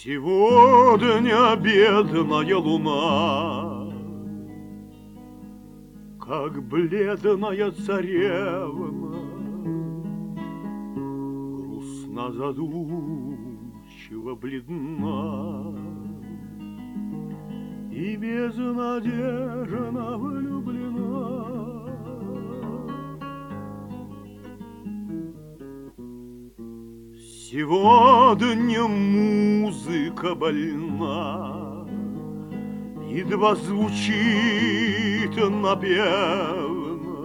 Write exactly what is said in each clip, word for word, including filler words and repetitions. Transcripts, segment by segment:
Сегодня бедная луна, как бледная царевна, грустно задумчиво бледна и безнадежно влюблена. Сегодня музыка больна, едва звучит напевно.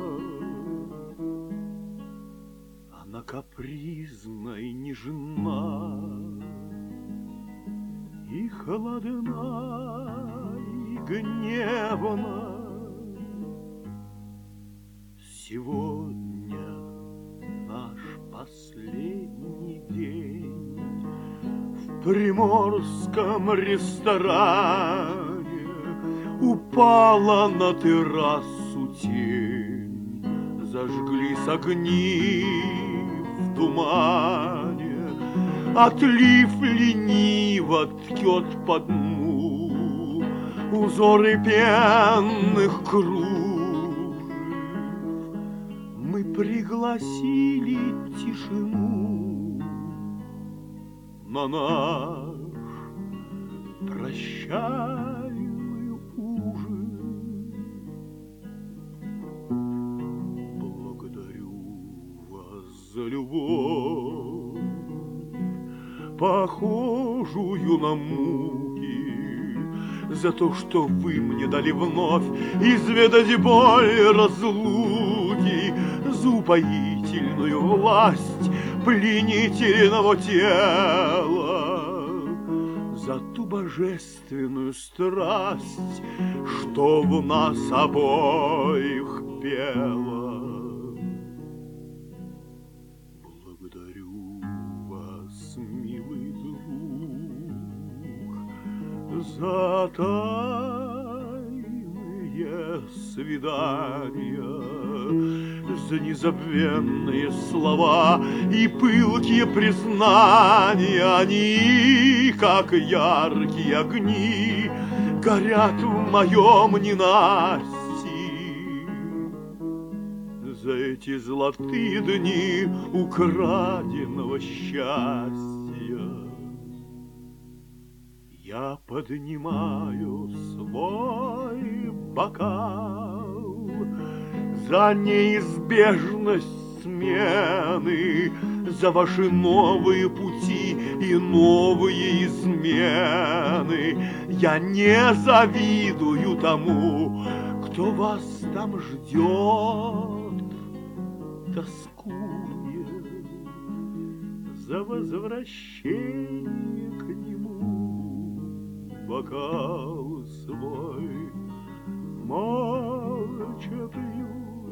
Она капризна и нежна, и холодна, и гневна. Сегодня наш последний день в приморском ресторане. Упала на террасу тень, зажглись огни в тумане. Отлив лениво ткет по дну узоры пенных кружев. Мы пригласили тишину на наш прощальный ужин. Благодарю вас за любовь, похожую на муки, за то, что вы мне дали вновь изведать боль разлуки, за упоительную власть пленительного тела, за ту божественную страсть, что в нас обоих пела. Благодарю вас, милый друг, за тайные свидания, за незабвенные слова и пылкие признания. Они, как яркие огни, горят в моем ненастье. За эти золотые дни украденного счастья я поднимаю свой бокал за неизбежность смены, за ваши новые пути и новые измены. Я не завидую тому, кто вас там ждет, тоскует за возвращение к нему. Бокал свой молча пью.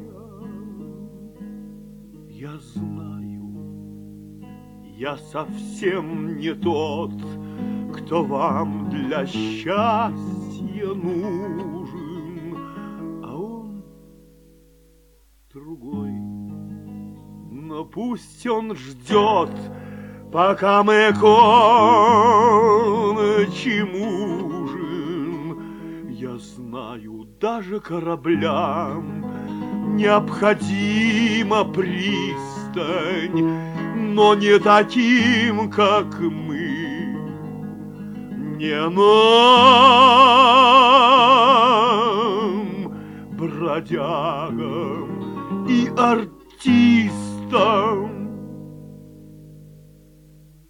Я знаю, я совсем не тот, кто вам для счастья нужен, а он другой. Но пусть он ждет, пока мы кончим ужин. Я знаю, даже кораблям необходима пристань, но не таким, как мы, не нам, бродягам и артистам.